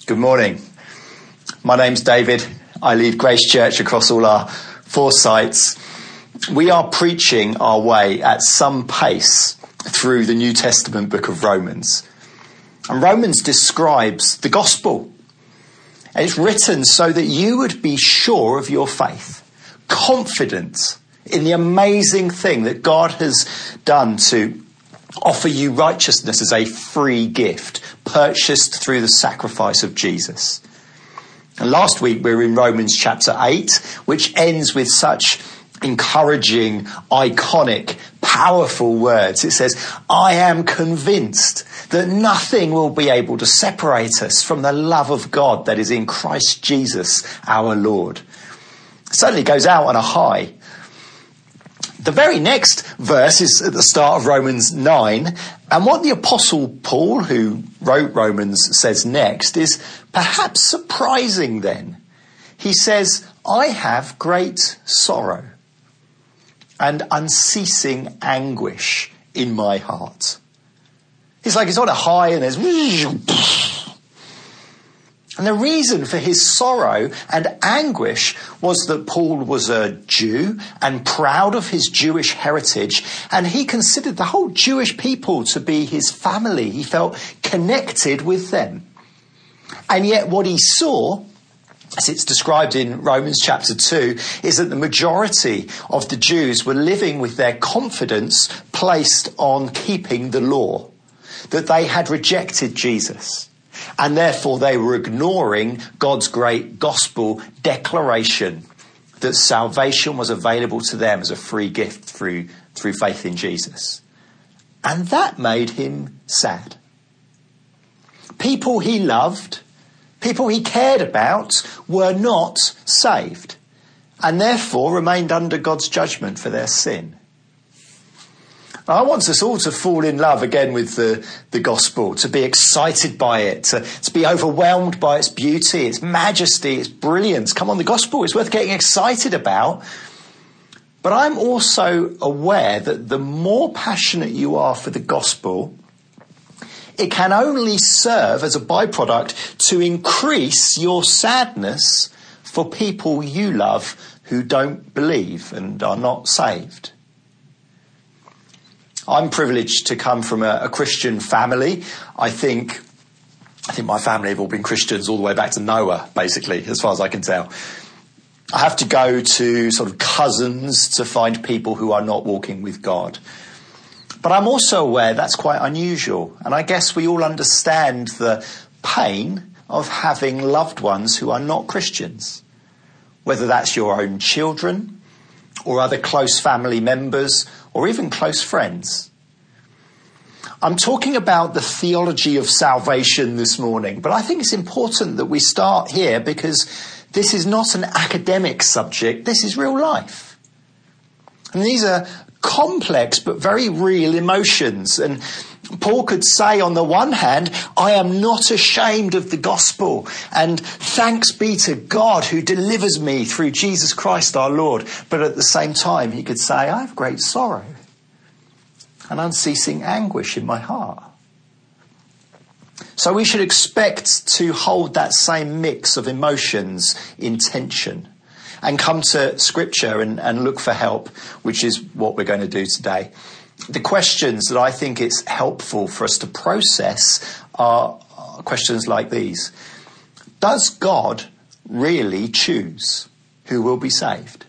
Good morning. My name's David. I lead Grace Church across all our 4 sites. We are preaching our way at some pace through the New Testament book of Romans. And Romans describes the gospel. And it's written so that you would be sure of your faith, confident in the amazing thing that God has done to offer you righteousness as a free gift, purchased through the sacrifice of Jesus. And last week we were in Romans chapter 8, which ends with such encouraging, iconic, powerful words. It says, I am convinced that nothing will be able to separate us from the love of God that is in Christ Jesus our Lord. It certainly goes out on a high. The very next verse is at the start of Romans 9, and what the Apostle Paul, who wrote Romans, says next is perhaps surprising then. He says, I have great sorrow and unceasing anguish in my heart. It's like it's on a high and there's... And the reason for his sorrow and anguish was that Paul was a Jew and proud of his Jewish heritage, and he considered the whole Jewish people to be his family. He felt connected with them. And yet what he saw, as it's described in Romans chapter 2, is that the majority of the Jews were living with their confidence placed on keeping the law, that they had rejected Jesus. And therefore they were ignoring God's great gospel declaration that salvation was available to them as a free gift through faith in Jesus. And that made him sad. People he loved, people he cared about, were not saved and therefore remained under God's judgment for their sin. I want us all to fall in love again with the gospel, to be excited by it, to be overwhelmed by its beauty, its majesty, its brilliance. Come on, the gospel is worth getting excited about. But I'm also aware that the more passionate you are for the gospel, it can only serve as a byproduct to increase your sadness for people you love who don't believe and are not saved. I'm privileged to come from a Christian family. I think my family have all been Christians all the way back to Noah, basically, as far as I can tell. I have to go to sort of cousins to find people who are not walking with God. But I'm also aware that's quite unusual. And I guess we all understand the pain of having loved ones who are not Christians, whether that's your own children or other close family members, or even close friends. I'm talking about the theology of salvation this morning, but I think it's important that we start here because this is not an academic subject, this is real life. And these are complex but very real emotions. And Paul could say on the one hand, I am not ashamed of the gospel, and thanks be to God who delivers me through Jesus Christ our Lord. But at the same time, he could say, I have great sorrow and unceasing anguish in my heart. So we should expect to hold that same mix of emotions in tension and come to Scripture and look for help, which is what we're going to do today. The questions that I think it's helpful for us to process are questions like these. Does God really choose who will be saved?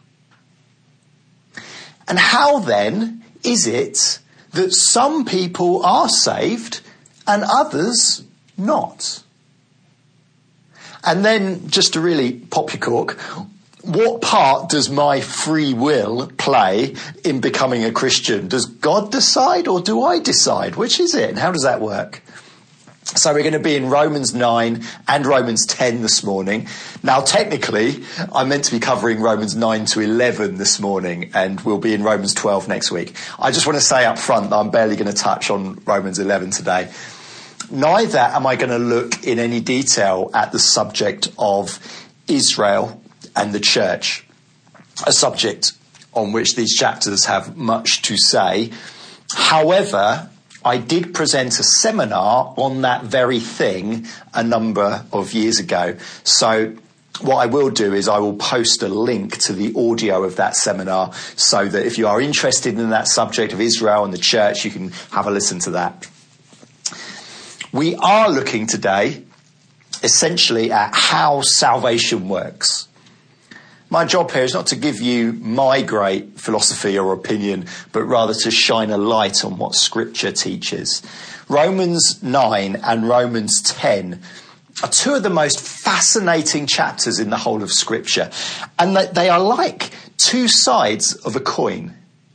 And how then is it that some people are saved and others not? And then, just to really pop your cork, what part does my free will play in becoming a Christian? Does God decide or do I decide? Which is it? And how does that work? So we're going to be in Romans 9 and Romans 10 this morning. Now, technically, I'm meant to be covering Romans 9 to 11 this morning, and we'll be in Romans 12 next week. I just want to say up front that I'm barely going to touch on Romans 11 today. Neither am I going to look in any detail at the subject of Israel and the church, a subject on which these chapters have much to say. However, I did present a seminar on that very thing a number of years ago. So what I will do is I will post a link to the audio of that seminar so that if you are interested in that subject of Israel and the church, you can have a listen to that. We are looking today essentially at how salvation works. My job here is not to give you my great philosophy or opinion, but rather to shine a light on what Scripture teaches. Romans 9 and Romans 10 are two of the most fascinating chapters in the whole of Scripture. And they are like two sides of a coin.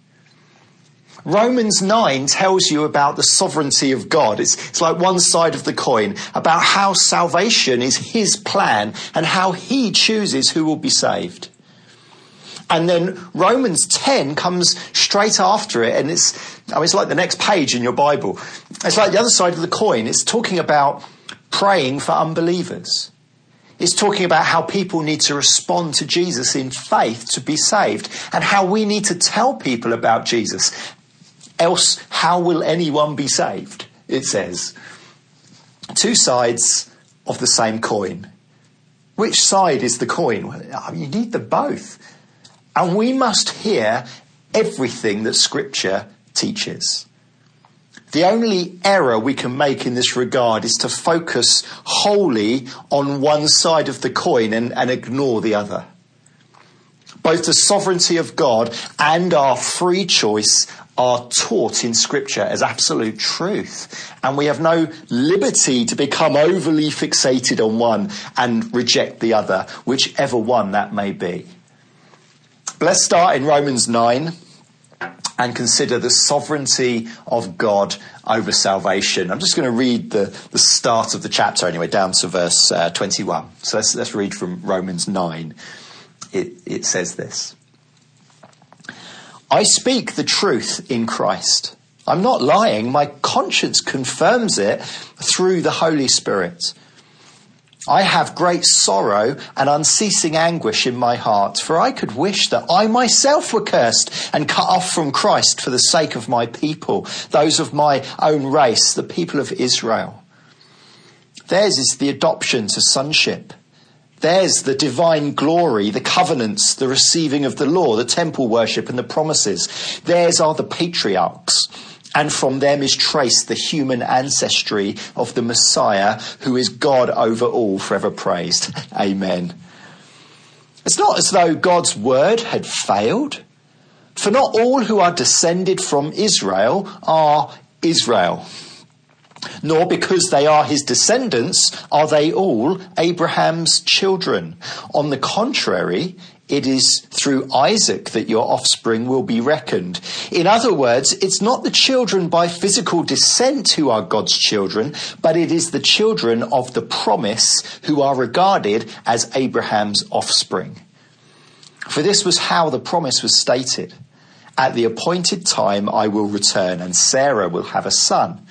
Romans 9 tells you about the sovereignty of God. It's like one side of the coin, about how salvation is his plan and how he chooses who will be saved. And then Romans 10 comes straight after it, and it's like the next page in your Bible. It's like the other side of the coin. It's talking about praying for unbelievers. It's talking about how people need to respond to Jesus in faith to be saved, and how we need to tell people about Jesus. Else, how will anyone be saved? It says. Two sides of the same coin. Which side is the coin? Well, you need them both. And we must hear everything that Scripture teaches. The only error we can make in this regard is to focus wholly on one side of the coin and ignore the other. Both the sovereignty of God and our free choice are taught in Scripture as absolute truth. And we have no liberty to become overly fixated on one and reject the other, whichever one that may be. But let's start in Romans 9 and consider the sovereignty of God over salvation. I'm just going to read the start of the chapter anyway, down to verse 21. So let's read from Romans 9. It says this. I speak the truth in Christ. I'm not lying. My conscience confirms it through the Holy Spirit. I have great sorrow and unceasing anguish in my heart, for I could wish that I myself were cursed and cut off from Christ for the sake of my people, those of my own race, the people of Israel. Theirs is the adoption to sonship. Theirs the divine glory, the covenants, the receiving of the law, the temple worship and the promises. Theirs are the patriarchs, and from them is traced the human ancestry of the Messiah, who is God over all, forever praised. Amen. It's not as though God's word had failed, for not all who are descended from Israel are Israel. Nor because they are his descendants are they all Abraham's children. On the contrary, it is through Isaac that your offspring will be reckoned. In other words, it's not the children by physical descent who are God's children, but it is the children of the promise who are regarded as Abraham's offspring. For this was how the promise was stated. At the appointed time I will return, and Sarah will have a son.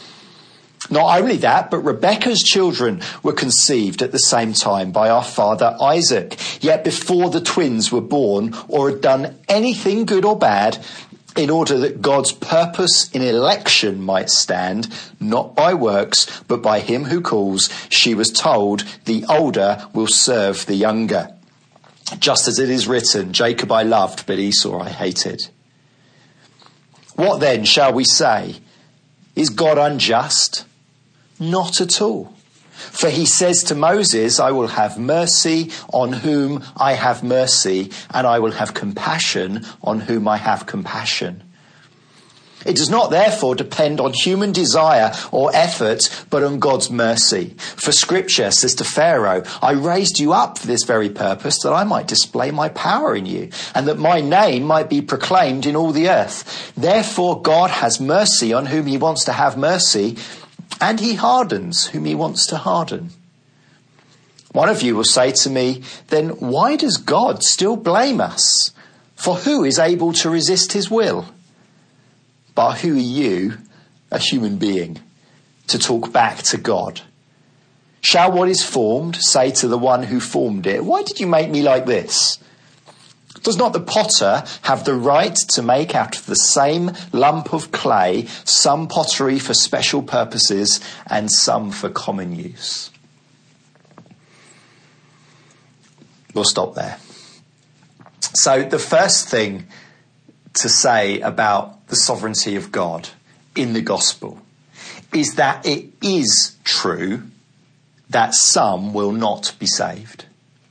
Not only that, but Rebekah's children were conceived at the same time by our father Isaac. Yet before the twins were born or had done anything good or bad, in order that God's purpose in election might stand, not by works, but by him who calls, she was told, the older will serve the younger. Just as it is written, Jacob I loved, but Esau I hated. What then shall we say? Is God unjust? Not at all. For he says to Moses, I will have mercy on whom I have mercy, and I will have compassion on whom I have compassion. It does not therefore depend on human desire or effort, but on God's mercy. For Scripture says to Pharaoh, I raised you up for this very purpose, that I might display my power in you, and that my name might be proclaimed in all the earth. Therefore God has mercy on whom he wants to have mercy, and he hardens whom he wants to harden. One of you will say to me, then why does God still blame us? For who is able to resist his will? But who are you, a human being, to talk back to God? Shall what is formed say to the one who formed it, why did you make me like this? Does not the potter have the right to make out of the same lump of clay some pottery for special purposes and some for common use? We'll stop there. So the first thing to say about the sovereignty of God in the gospel is that it is true that some will not be saved.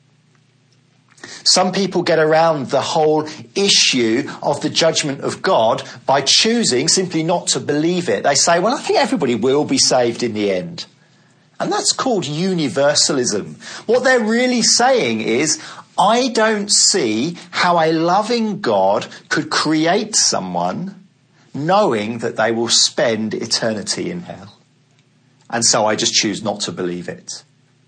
Some people get around the whole issue of the judgment of God by choosing simply not to believe it. They say, well, I think everybody will be saved in the end. And that's called universalism. What they're really saying is, I don't see how a loving God could create someone knowing that they will spend eternity in hell. And so I just choose not to believe it.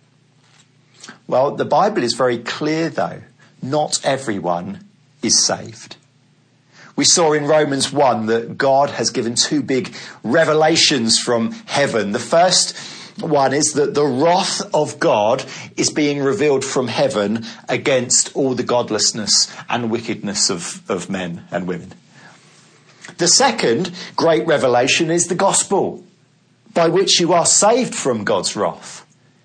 Well, the Bible is very clear, though. Not everyone is saved. We saw in Romans 1 that God has given two big revelations from heaven. The first one is that the wrath of God is being revealed from heaven against all the godlessness and wickedness of men and women. The second great revelation is the gospel, by which you are saved from God's wrath.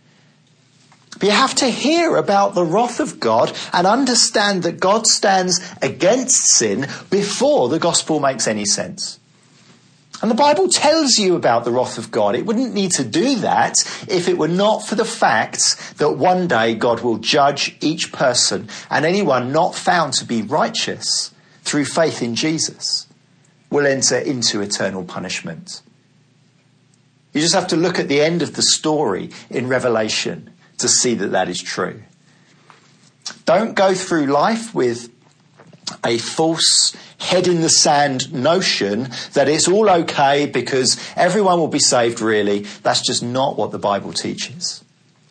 But you have to hear about the wrath of God and understand that God stands against sin before the gospel makes any sense. And the Bible tells you about the wrath of God. It wouldn't need to do that if it were not for the fact that one day God will judge each person, and anyone not found to be righteous through faith in Jesus will enter into eternal punishment. You just have to look at the end of the story in Revelation to see that that is true. Don't go through life with a false head in the sand notion that it's all okay because everyone will be saved, really. That's just not what the Bible teaches.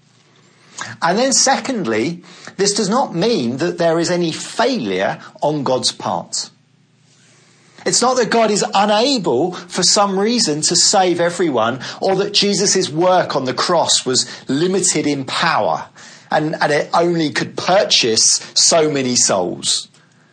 And then secondly, this does not mean that there is any failure on God's part. It's not that God is unable for some reason to save everyone, or that Jesus' work on the cross was limited in power and it only could purchase so many souls.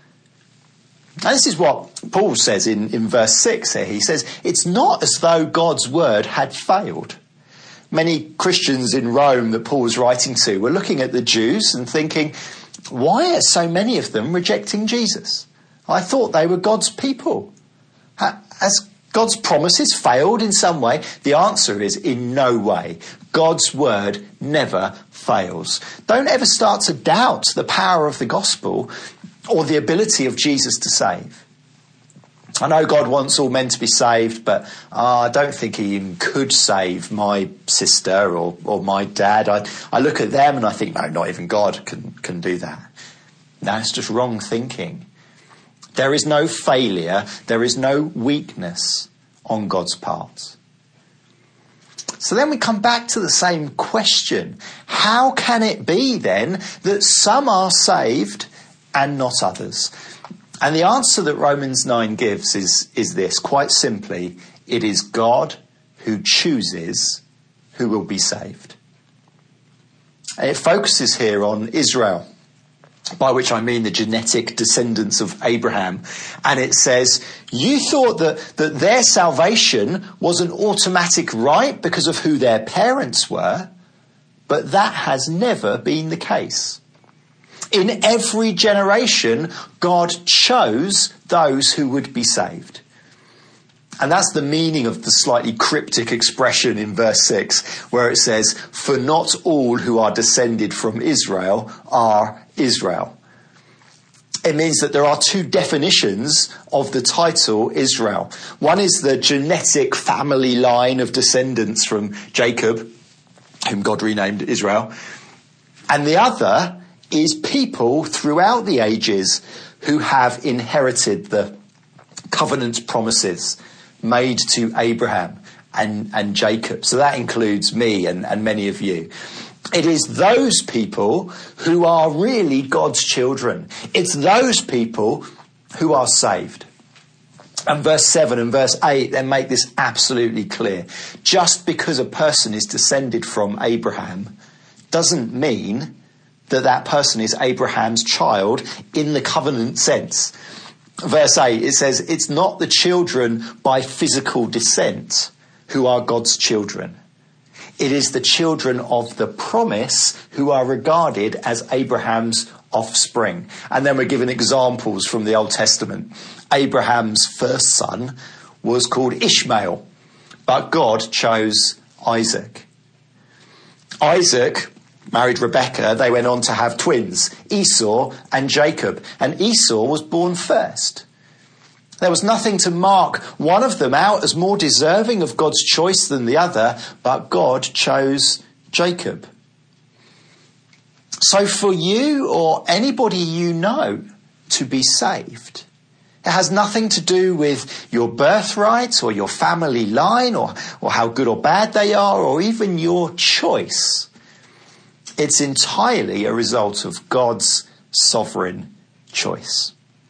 And this is what Paul says in verse 6 here. He says, it's not as though God's word had failed. Many Christians in Rome that Paul was writing to were looking at the Jews and thinking, why are so many of them rejecting Jesus? I thought they were God's people. Has God's promises failed in some way? The answer is in no way. God's word never fails. Don't ever start to doubt the power of the gospel or the ability of Jesus to save. I know God wants all men to be saved, but I don't think he even could save my sister or my dad. I look at them and I think, no, not even God can do that. No, it's just wrong thinking. There is no failure, there is no weakness on God's part. So then we come back to the same question. How can it be then that some are saved and not others? And the answer that Romans 9 gives is this, quite simply, it is God who chooses who will be saved. And it focuses here on Israel, by which I mean the genetic descendants of Abraham. And it says, you thought that their salvation was an automatic right because of who their parents were, but that has never been the case. In every generation, God chose those who would be saved. And that's the meaning of the slightly cryptic expression in verse 6, where it says, for not all who are descended from Israel are Israel. It means that there are two definitions of the title Israel. One is the genetic family line of descendants from Jacob, whom God renamed Israel. And the other is people throughout the ages who have inherited the covenant promises made to Abraham and Jacob. So that includes me and many of you. It is those people who are really God's children. It's those people who are saved. And verse 7 and verse 8 then make this absolutely clear. Just because a person is descended from Abraham doesn't mean that person is Abraham's child in the covenant sense. Verse 8, it says, it's not the children by physical descent who are God's children. It is the children of the promise who are regarded as Abraham's offspring. And then we're given examples from the Old Testament. Abraham's first son was called Ishmael, but God chose Isaac. Isaac married Rebekah. They went on to have twins, Esau and Jacob. And Esau was born first. There was nothing to mark one of them out as more deserving of God's choice than the other, but God chose Jacob. So for you or anybody you know to be saved, it has nothing to do with your birthright or your family line or how good or bad they are or even your choice. It's entirely a result of God's sovereign choice.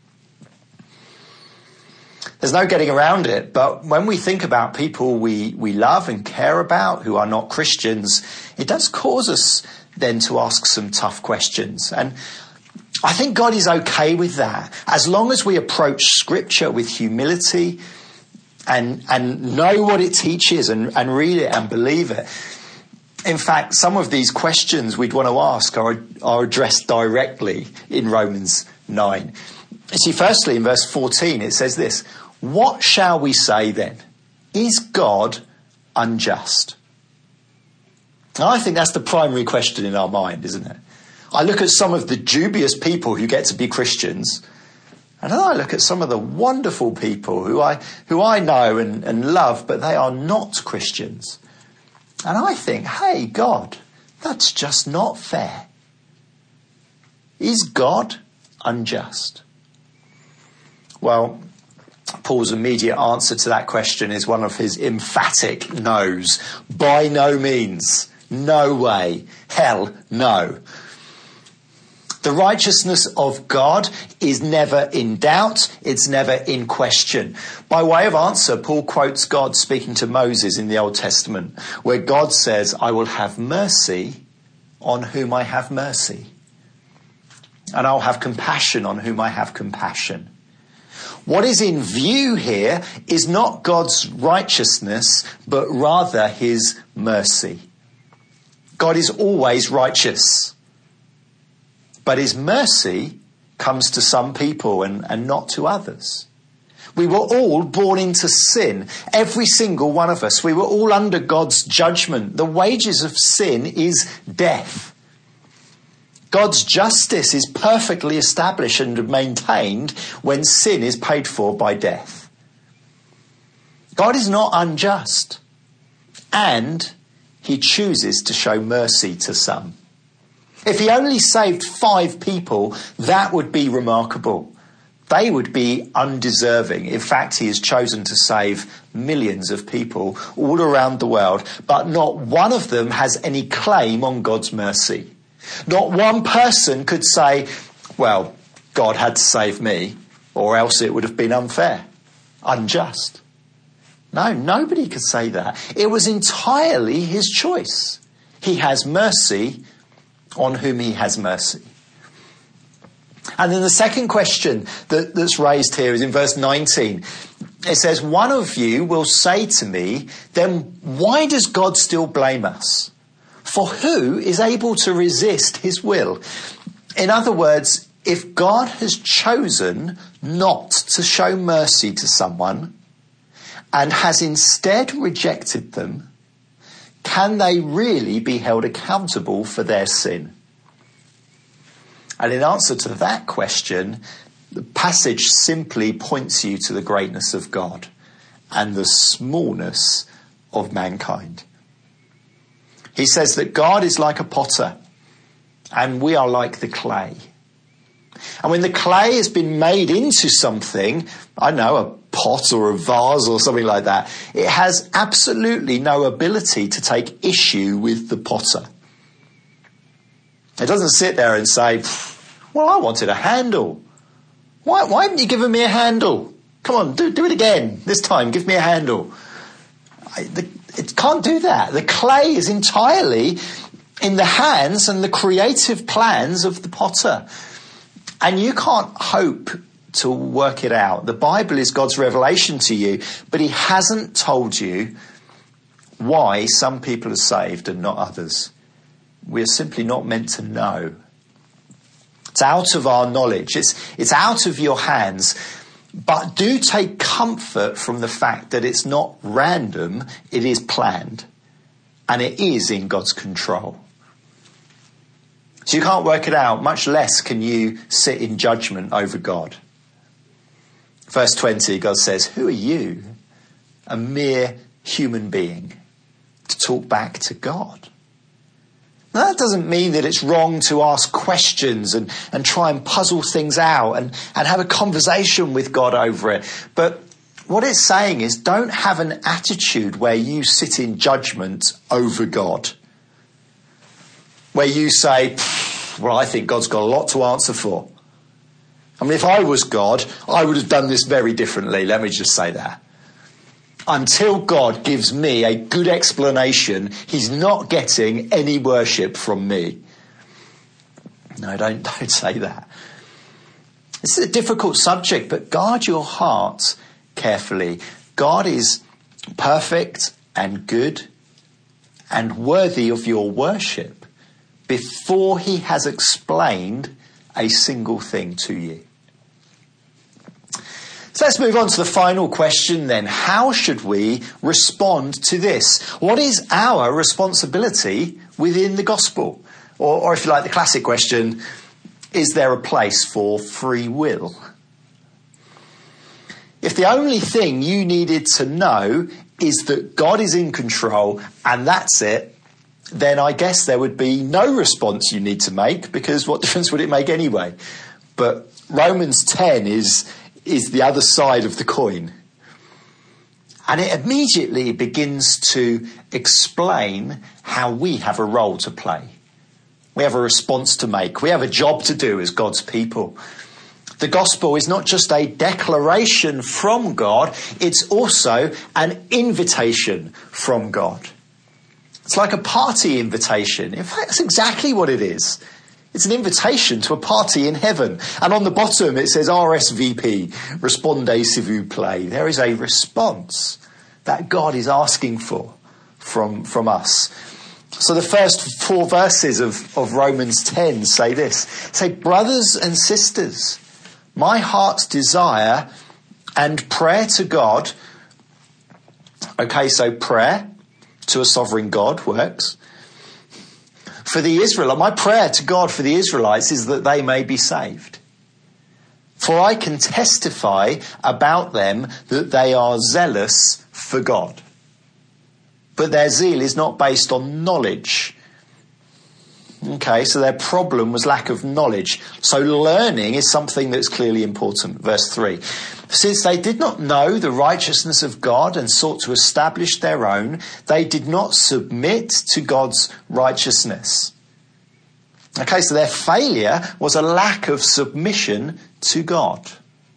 There's no getting around it, but when we think about people we love and care about who are not Christians, it does cause us then to ask some tough questions. And I think God is okay with that, as long as we approach Scripture with humility and know what it teaches and read it and believe it. In fact, some of these questions we'd want to ask are addressed directly in Romans 9. You see, firstly, in verse 14, it says this: what shall we say then? Is God unjust? Now, I think that's the primary question in our mind, isn't it? I look at some of the dubious people who get to be Christians, and then I look at some of the wonderful people who I know and love, but they are not Christians. And I think, hey, God, that's just not fair. Is God unjust? Well, Paul's immediate answer to that question is one of his emphatic no's. By no means. No way. Hell, no. The righteousness of God is never in doubt. It's never in question. By way of answer, Paul quotes God speaking to Moses in the Old Testament, where God says, I will have mercy on whom I have mercy, and I'll have compassion on whom I have compassion. What is in view here is not God's righteousness, but rather his mercy. God is always righteous, but his mercy comes to some people and not to others. We were all born into sin, every single one of us. We were all under God's judgment. The wages of sin is death. God's justice is perfectly established and maintained when sin is paid for by death. God is not unjust, and he chooses to show mercy to some. If he only saved 5 people, that would be remarkable. They would be undeserving. In fact, he has chosen to save millions of people all around the world, but not one of them has any claim on God's mercy. Not one person could say, well, God had to save me, or else it would have been unfair, unjust. No, nobody could say that. It was entirely his choice. He has mercy on whom he has mercy. And then the second question that's raised here is in verse 19. It says, one of you will say to me, then why does God still blame us? For who is able to resist his will? In other words, if God has chosen not to show mercy to someone and has instead rejected them, can they really be held accountable for their sin? And in answer to that question, the passage simply points you to the greatness of God and the smallness of mankind. He says that God is like a potter and we are like the clay. And when the clay has been made into something, I don't know, a pot or a vase or something like that, it has absolutely no ability to take issue with the potter. It doesn't sit there and say, well, I wanted a handle. Why haven't you given me a handle? Come on, do it again. This time, give me a handle. It can't do that. The clay is entirely in the hands and the creative plans of the potter. And you can't hope to work it out. The Bible is God's revelation to you, but he hasn't told you why some people are saved and not others. We're simply not meant to know. It's out of our knowledge. It's out of your hands. But do take comfort from the fact that it's not random, it is planned. And it is in God's control. So you can't work it out, much less can you sit in judgment over God. Verse 20, God says, who are you, a mere human being, to talk back to God? Now, that doesn't mean that it's wrong to ask questions and try and puzzle things out and have a conversation with God over it. But what it's saying is don't have an attitude where you sit in judgment over God. Where you say, well, I think God's got a lot to answer for. I mean, if I was God, I would have done this very differently. Let me just say that. Until God gives me a good explanation, he's not getting any worship from me. No, don't say that. This is a difficult subject, but guard your heart carefully. God is perfect and good and worthy of your worship before he has explained a single thing to you. So let's move on to the final question then. How should we respond to this? What is our responsibility within the gospel? Or if you like, the classic question, is there a place for free will? If the only thing you needed to know is that God is in control and that's it, then I guess there would be no response you need to make, because what difference would it make anyway? But Romans 10 is the other side of the coin. And it immediately begins to explain how we have a role to play. We have a response to make. We have a job to do as God's people. The gospel is not just a declaration from God, it's also an invitation from God. It's like a party invitation. In fact, that's exactly what it is. It's an invitation to a party in heaven. And on the bottom it says RSVP, Responde s'il vous plaît. There is a response that God is asking for from us. So the first 4 verses of Romans 10 say this. Say, brothers and sisters, my heart's desire and prayer to God. Okay, so prayer to a sovereign God works. For the Israelites, my prayer to God for the Israelites is that they may be saved. For I can testify about them that they are zealous for God. But their zeal is not based on knowledge. Okay, so their problem was lack of knowledge. So learning is something that's clearly important. Verse 3. Since they did not know the righteousness of God and sought to establish their own, they did not submit to God's righteousness. Okay, so their failure was a lack of submission to God.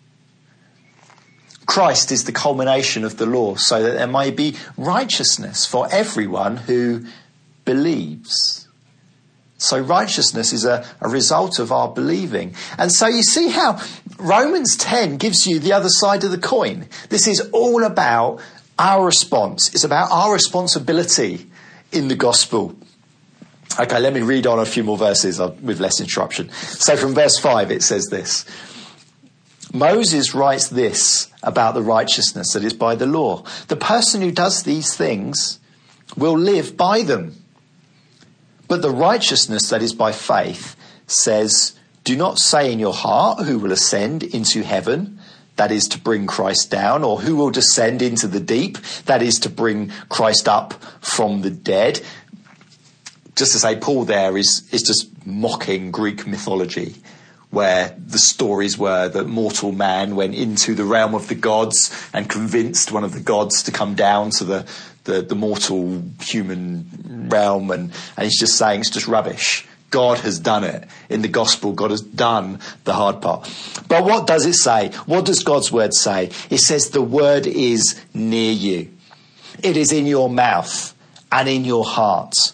Christ is the culmination of the law so that there may be righteousness for everyone who believes. So righteousness is a result of our believing. And so you see how Romans 10 gives you the other side of the coin. This is all about our response. It's about our responsibility in the gospel. Okay, let me read on a few more verses with less interruption. So from verse 5 it says this. Moses writes this about the righteousness that is by the law. The person who does these things will live by them. But the righteousness that is by faith says, do not say in your heart who will ascend into heaven, that is to bring Christ down, or who will descend into the deep, that is to bring Christ up from the dead. Just to say, Paul there is just mocking Greek mythology, where the stories were that mortal man went into the realm of the gods and convinced one of the gods to come down to the mortal human realm, and he's just saying it's just rubbish. God has done it. In the gospel, God has done the hard part. But what does it say? What does God's word say? It says the word is near you. It is in your mouth and in your heart.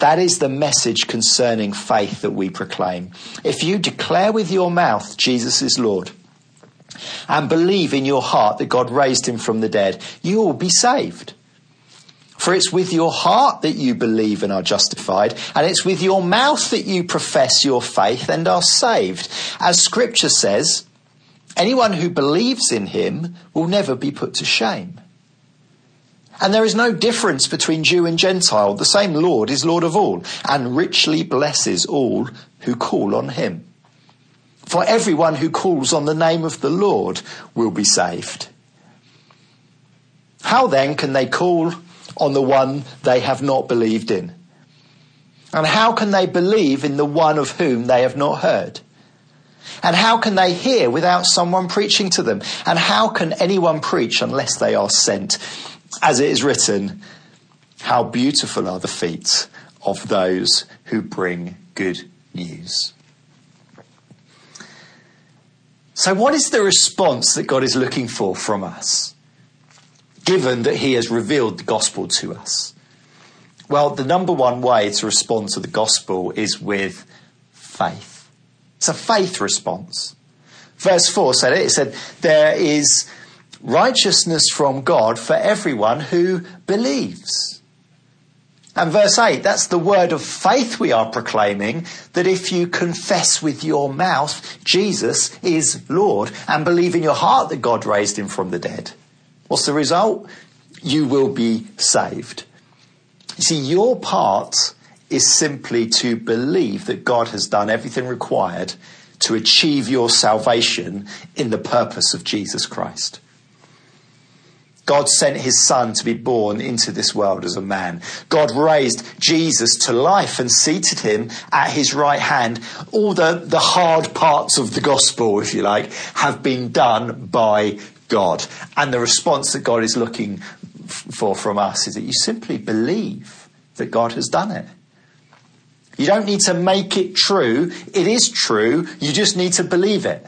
That is the message concerning faith that we proclaim. If you declare with your mouth Jesus is Lord and believe in your heart that God raised him from the dead, you will be saved. For it's with your heart that you believe and are justified, and it's with your mouth that you profess your faith and are saved. As Scripture says, anyone who believes in him will never be put to shame. And there is no difference between Jew and Gentile. The same Lord is Lord of all, and richly blesses all who call on him. For everyone who calls on the name of the Lord will be saved. How then can they call on the one they have not believed in? And how can they believe in the one of whom they have not heard? And how can they hear without someone preaching to them? And how can anyone preach unless they are sent? As it is written, how beautiful are the feet of those who bring good news. So what is the response that God is looking for from us, given that he has revealed the gospel to us? Well, the number one way to respond to the gospel is with faith. It's a faith response. Verse 4 said it. It said, there is righteousness from God for everyone who believes. And verse 8, that's the word of faith we are proclaiming, that if you confess with your mouth Jesus is Lord and believe in your heart that God raised him from the dead, what's the result? You will be saved. You see, your part is simply to believe that God has done everything required to achieve your salvation in the purpose of Jesus Christ. God sent his son to be born into this world as a man. God raised Jesus to life and seated him at his right hand. All the hard parts of the gospel, if you like, have been done by God. And the response that God is looking for from us is that you simply believe that God has done it. You don't need to make it true. It is true. You just need to believe it.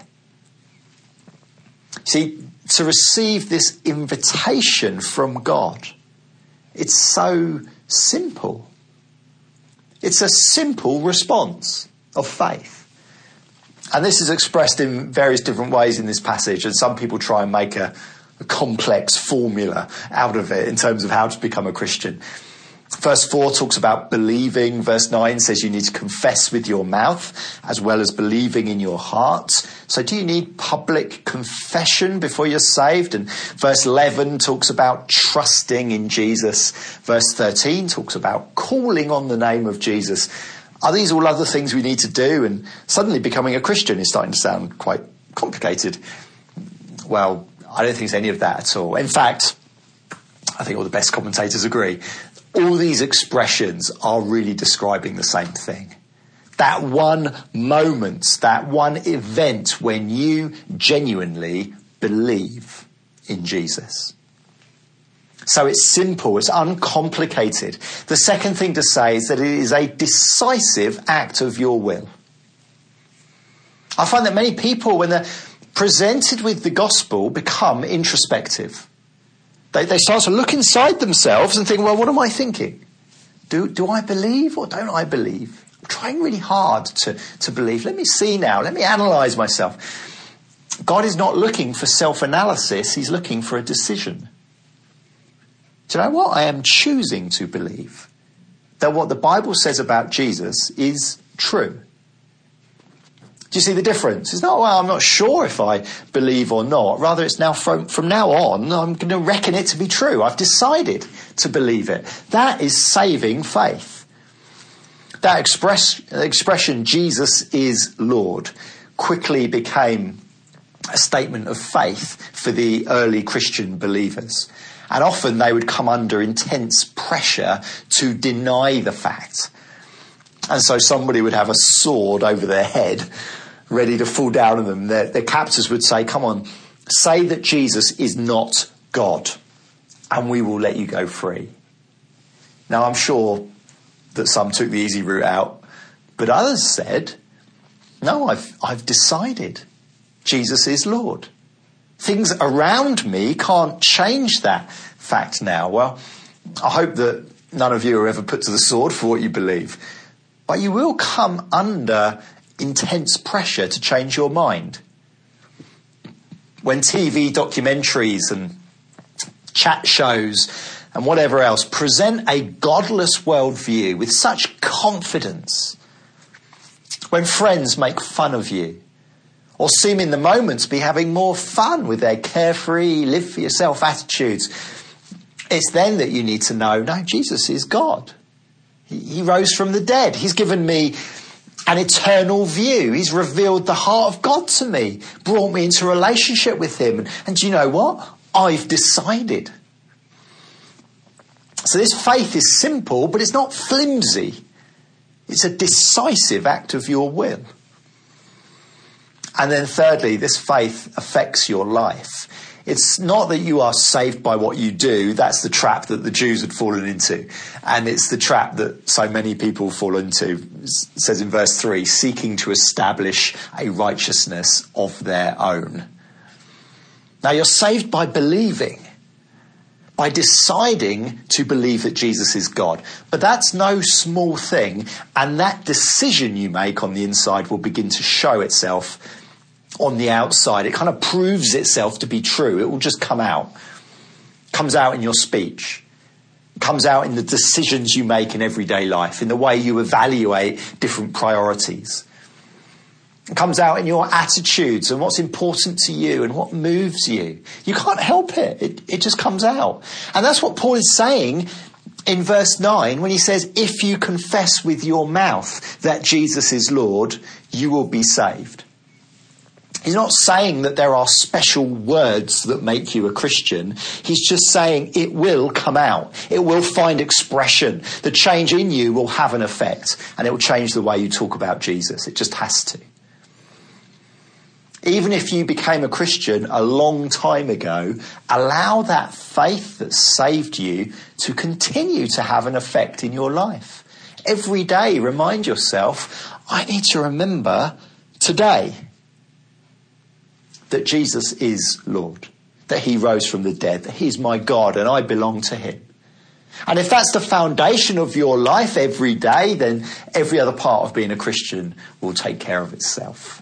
See, to receive this invitation from God, it's so simple. It's a simple response of faith. And this is expressed in various different ways in this passage, and some people try and make a complex formula out of it in terms of how to become a Christian. Verse 4 talks about believing. Verse 9 says you need to confess with your mouth as well as believing in your heart. So do you need public confession before you're saved? And verse 11 talks about trusting in Jesus. Verse 13 talks about calling on the name of Jesus. Are these all other things we need to do? And suddenly becoming a Christian is starting to sound quite complicated. Well, I don't think it's any of that at all. In fact, I think all the best commentators agree. All these expressions are really describing the same thing. That one moment, that one event when you genuinely believe in Jesus. So it's simple, it's uncomplicated. The second thing to say is that it is a decisive act of your will. I find that many people, when they're presented with the gospel, become introspective. They start to look inside themselves and think, well, what am I thinking? Do I believe or don't I believe? I'm trying really hard to believe. Let me see now. Let me analyse myself. God is not looking for self-analysis. He's looking for a decision. Do you know what? I am choosing to believe that what the Bible says about Jesus is true. Do you see the difference? It's not, well, I'm not sure if I believe or not. Rather, it's now from now on, I'm going to reckon it to be true. I've decided to believe it. That is saving faith. That expression, Jesus is Lord, quickly became a statement of faith for the early Christian believers. And often they would come under intense pressure to deny the fact. And so somebody would have a sword over their head, ready to fall down on them. Their captors would say, come on, say that Jesus is not God, and we will let you go free. Now, I'm sure that some took the easy route out, but others said, no, I've decided Jesus is Lord. Things around me can't change that fact now. Well, I hope that None of you are ever put to the sword for what you believe. But you will come under intense pressure to change your mind. When TV documentaries and chat shows and whatever else present a godless worldview with such confidence, when friends make fun of you or seem in the moment to be having more fun with their carefree, live for yourself attitudes, it's then that you need to know, no, Jesus is God. He rose from the dead. He's given me an eternal view. He's revealed the heart of God to me, brought me into a relationship with him. And do you know what? I've decided. So this faith is simple, but it's not flimsy. It's a decisive act of your will. And then thirdly, this faith affects your life. It's not that you are saved by what you do. That's the trap that the Jews had fallen into. And it's the trap that so many people fall into. It says in verse 3, seeking to establish a righteousness of their own. Now you're saved by believing, by deciding to believe that Jesus is God. But that's no small thing. And that decision you make on the inside will begin to show itself on the outside. It kind of proves itself to be true. It will just come out. Comes out in your speech. Comes out in the decisions you make in everyday life, in the way you evaluate different priorities. It comes out in your attitudes and what's important to you and what moves you. You can't help it. It just comes out. And that's what Paul is saying in verse 9 when he says, if you confess with your mouth that Jesus is Lord, you will be saved. He's not saying that there are special words that make you a Christian. He's just saying it will come out. It will find expression. The change in you will have an effect, and it will change the way you talk about Jesus. It just has to. Even if you became a Christian a long time ago, allow that faith that saved you to continue to have an effect in your life. Every day, remind yourself, I need to remember today that Jesus is Lord, that he rose from the dead, that he's my God and I belong to him. And if that's the foundation of your life every day, then every other part of being a Christian will take care of itself.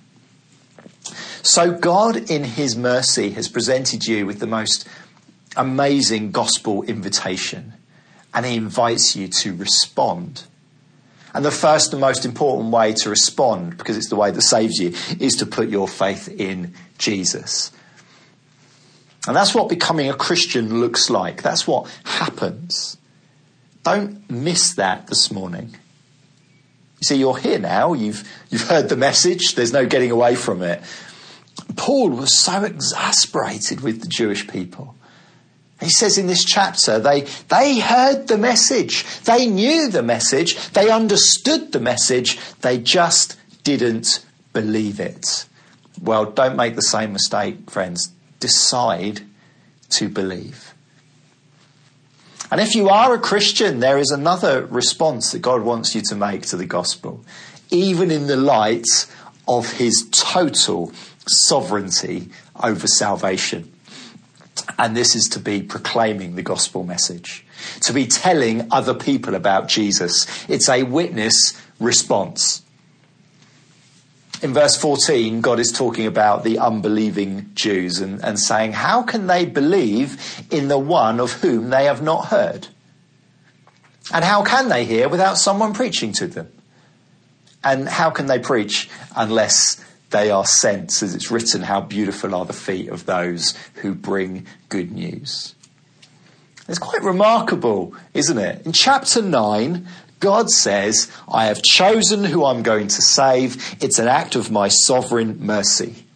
So God, in his mercy, has presented you with the most amazing gospel invitation, and he invites you to respond. And the first and most important way to respond, because it's the way that saves you, is to put your faith in Jesus. And that's what becoming a Christian looks like. That's what happens. Don't miss that this morning. You see, you're here now. You've heard the message. There's no getting away from it. Paul was so exasperated with the Jewish people. He says in this chapter, they heard the message. They knew the message. They understood the message. They just didn't believe it. Well, don't make the same mistake, friends. Decide to believe. And if you are a Christian, there is another response that God wants you to make to the gospel, even in the light of his total sovereignty over salvation. And this is to be proclaiming the gospel message, to be telling other people about Jesus. It's a witness response. In verse 14, God is talking about the unbelieving Jews and saying, how can they believe in the one of whom they have not heard? And how can they hear without someone preaching to them? And how can they preach unless they are sent? As it's written, how beautiful are the feet of those who bring good news. It's quite remarkable, isn't it? In chapter 9, God says, I have chosen who I'm going to save. It's an act of my sovereign mercy.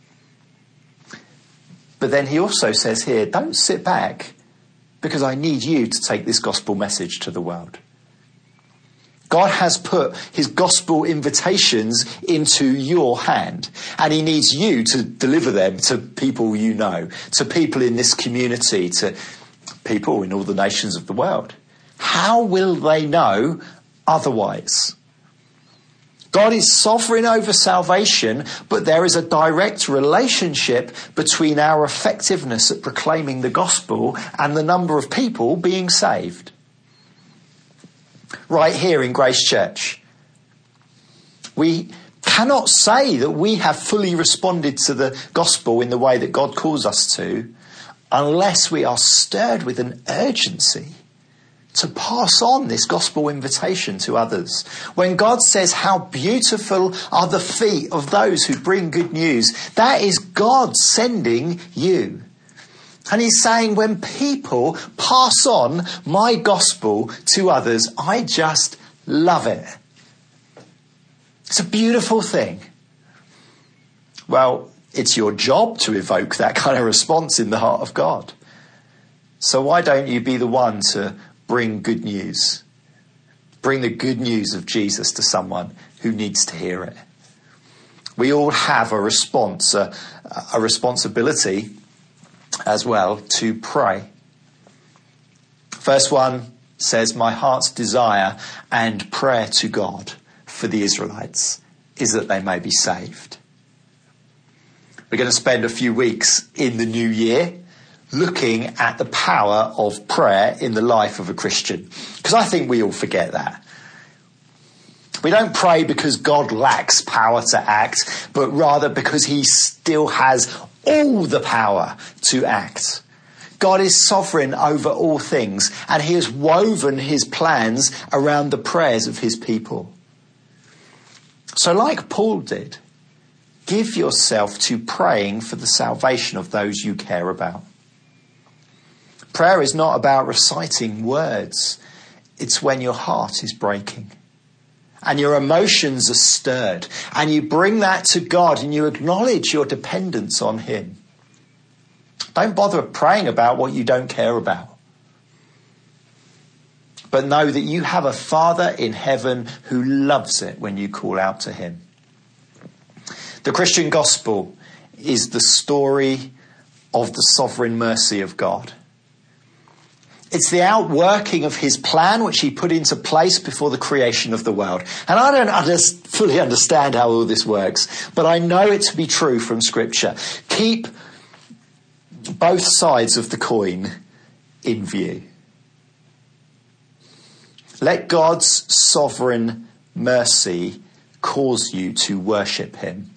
But then he also says here, don't sit back, because I need you to take this gospel message to the world. God has put his gospel invitations into your hand, and he needs you to deliver them to people you know, to people in this community, to people in all the nations of the world. How will they know otherwise? God is sovereign over salvation, but there is a direct relationship between our effectiveness at proclaiming the gospel and the number of people being saved. right here in Grace Church. We cannot say that we have fully responded to the gospel in the way that God calls us to unless we are stirred with an urgency to pass on this gospel invitation to others. When God says, how beautiful are the feet of those who bring good news, that is God sending you. And he's saying, when people pass on my gospel to others, I just love it. It's a beautiful thing. Well, it's your job to evoke that kind of response in the heart of God. So why don't you be the one to bring good news? Bring the good news of Jesus to someone who needs to hear it. We all have a response, a responsibility as well to pray. Verse 1 says, my heart's desire and prayer to God for the Israelites is that they may be saved. We're going to spend a few weeks in the new year looking at the power of prayer in the life of a Christian, because I think we all forget that. We don't pray because God lacks power to act, but rather because he still has all the power to act. God is sovereign over all things, and he has woven his plans around the prayers of his people. So like Paul did, give yourself to praying for the salvation of those you care about. Prayer is not about reciting words. It's when your heart is breaking and your emotions are stirred, and you bring that to God and you acknowledge your dependence on him. Don't bother praying about what you don't care about. But know that you have a Father in heaven who loves it when you call out to him. The Christian gospel is the story of the sovereign mercy of God. It's the outworking of his plan, which he put into place before the creation of the world. And I don't fully understand how all this works, but I know it to be true from Scripture. Keep both sides of the coin in view. Let God's sovereign mercy cause you to worship him.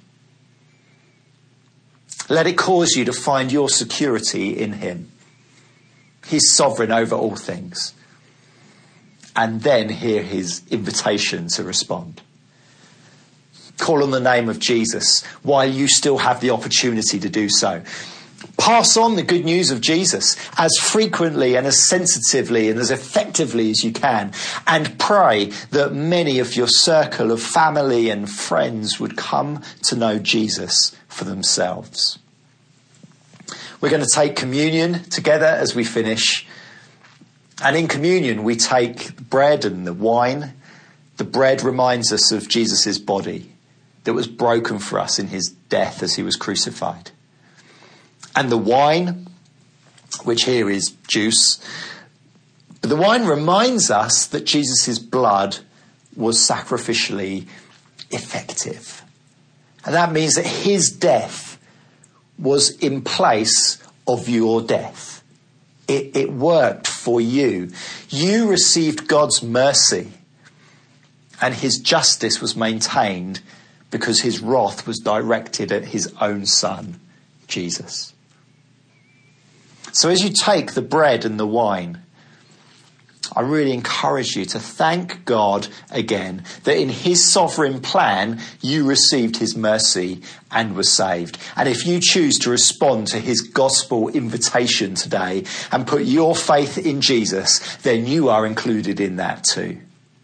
Let it cause you to find your security in him. He's sovereign over all things. And then hear his invitation to respond. Call on the name of Jesus while you still have the opportunity to do so. Pass on the good news of Jesus as frequently and as sensitively and as effectively as you can. And pray that many of your circle of family and friends would come to know Jesus for themselves. We're going to take communion together as we finish. And in communion, we take bread and the wine. The bread reminds us of Jesus' body that was broken for us in his death as he was crucified. And the wine, which here is juice, but the wine reminds us that Jesus' blood was sacrificially effective. And that means that his death was in place of your death. It worked for you. You received God's mercy, and his justice was maintained because his wrath was directed at his own son, Jesus. So as you take the bread and the wine, I really encourage you to thank God again that in his sovereign plan, you received his mercy and were saved. And if you choose to respond to his gospel invitation today and put your faith in Jesus, then you are included in that too.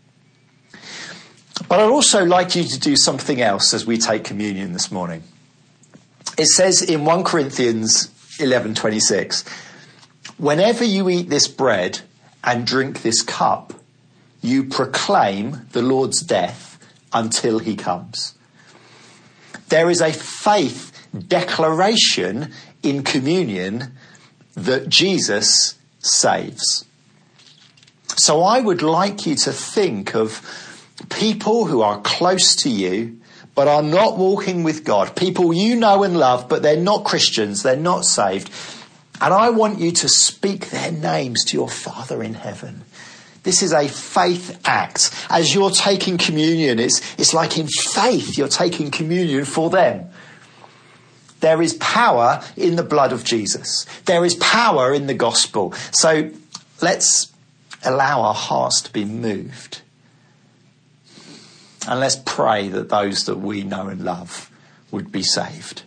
But I'd also like you to do something else as we take communion this morning. It says in 1 Corinthians 11:26, whenever you eat this bread and drink this cup, you proclaim the Lord's death until he comes. There is a faith declaration in communion that Jesus saves. So I would like you to think of people who are close to you but are not walking with God, people you know and love, but they're not Christians, they're not saved. And I want you to speak their names to your Father in heaven. This is a faith act. As you're taking communion, it's like in faith you're taking communion for them. There is power in the blood of Jesus. There is power in the gospel. So let's allow our hearts to be moved. And let's pray that those that we know and love would be saved.